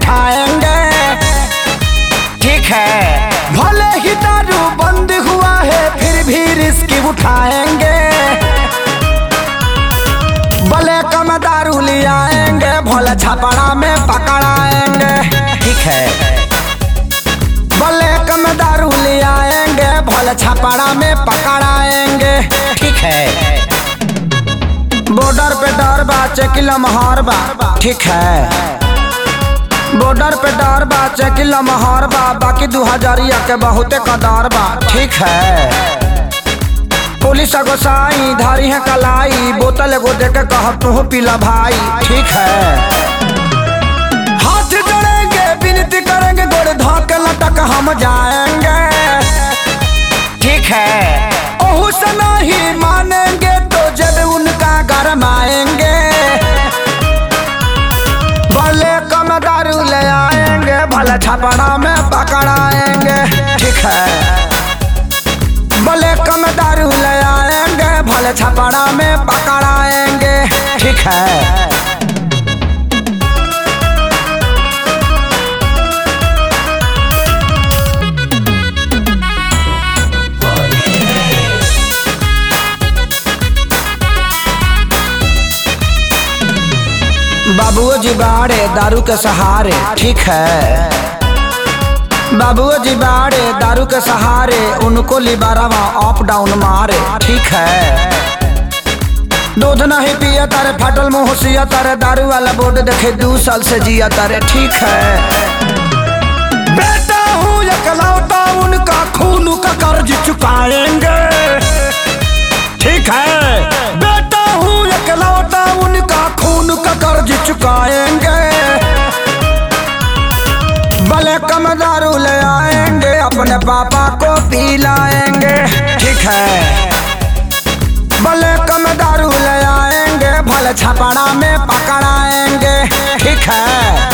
उठाएंगे, ठीक है। भले ही दारू बंद हुआ है फिर भी रिस्क उठाएंगे, भले कम दारू ले आएंगे, भले छपड़ा में पकड़ाएंगे, ठीक है। भले कम दारू ले आएंगे, भले छपड़ा में पकड़ाएंगे, ठीक है। बॉर्डर पे डर बा चेकिल महर बा, ठीक है। बॉर्डर पे डर बा चेकिल महर बा, बाकी 2000 के बहुते कदर बा, ठीक है। पुलिस गोसाई धारी है कलाई, बोतल एगो दे के कह तू पीला भाई, ठीक है। हाथ जोड़ेंगे विनती करेंगे, गोड़ धोके लटक हम जाएंगे, ठीक है। ओहू से नहीं मानेंगे तो जब उनका गरमाएंगे, भले कम दारू ले आएंगे, भले छपड़ा में पकड़ाएंगे, ठीक है। भले कम दारू ले आएंगे, भले छपड़ा में पकड़ाएंगे, ठीक है। बाबूओ जी बाड़े दारू के सहारे, ठीक है। बाबूओ जी बाड़े दारू के सहारे, उनको लिबारावा अप डाउन मारे, ठीक है। दूध नहीं पिया तारे, फटल मुँह सिया तारे, दारू वाला बोर्ड देखे 2 साल से जिया तारे, ठीक है। बेटा हूँ एकलौता, उनका खून का कर्ज चुकाएंगे, ठीक है। बेटा हूँ एकलौता, उनका खून का कर्ज चुकाएंगे, भले कम दारू ले आएंगे, अपने पापा को पिलाएंगे, ठीक है। भले कम दारू ले आएंगे, भले छपड़ा में पकड़ाएंगे, ठीक है।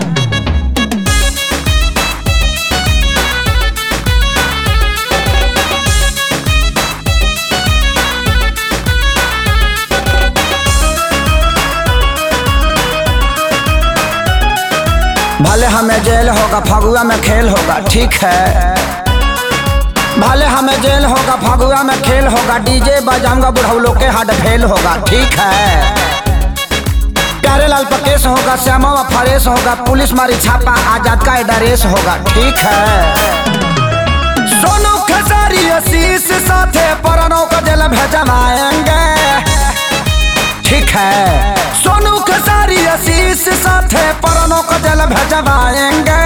भले हमें जेल होगा फगुआ में खेल होगा, ठीक है। भले हमें जेल होगा फगुआ में खेल होगा, डीजे बजाऊंगा बुढ़ौलों के हाथ फेल होगा, ठीक है। प्यारे लाल पर केस होगा, श्यामा फरेस होगा, पुलिस मारी छापा आजाद का एड्रेस होगा, ठीक है। सोनू खेसारी आशीष साथे परनों का जेल भेजवाएंगे, ठीक है। सोनू खेसारी आशीष साथे परनों का जेल भेजवाएंगे,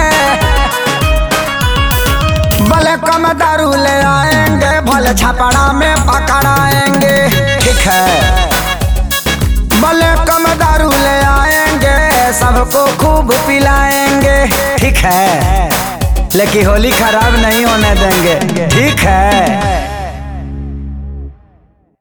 भले कम दारू ले आएंगे, भले छपड़ा में पकड़ाएंगे, ठीक है। भले कम दारू ले आएंगे, सबको खूब पिलाएंगे, ठीक है। लेकिन होली खराब नहीं होने देंगे, ठीक है।